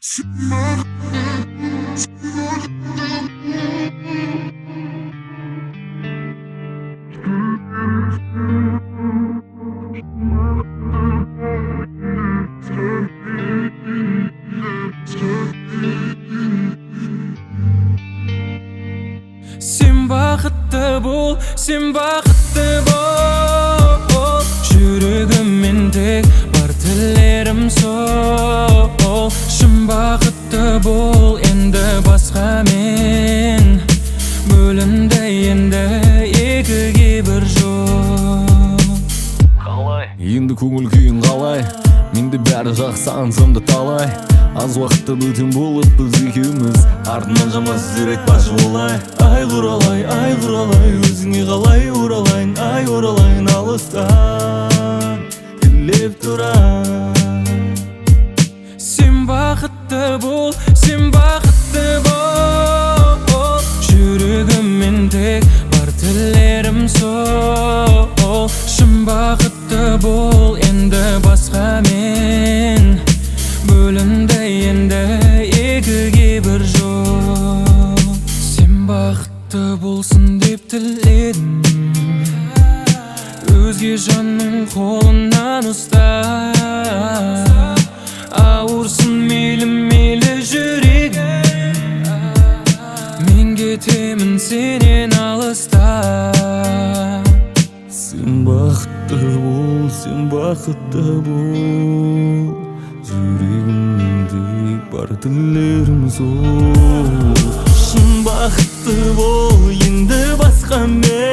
Sen baqıtlı bol, sen baqıtlı bol. Жүрегіммен тек бар тілерім сол. Шын бақытты бол, енді басқа мен. Бөлінді енді екіге бір жол. Қалай? Енді көңіл күйің қалай? Менде бәрі жақсы аңсамды талай. Аз уақытта бөтен болып біз екеуміз, артынан жаман сөздер айтпашы олай. Ай құралай, өзіңе қалай оралайын, ай оралайын алыстан тілеп тұрайын. Sen bақытты бол, sen bақытты бол. Жүрегіммен тек бар тілерім сол. Шын бақытты бол, енді басқа мен. Бөлінді енді екіге бір жол. Сен бақытты болсын деп тіледім, өзге жанның қолынан ұста. Ауырсын мейлі жүрегім, мен кетемін сенен алыста. Сен бақытты бол, сен бақытты бол. Жүрегімнен тек бар тілерім сол. Шын бақытты бол, енді басқа мен.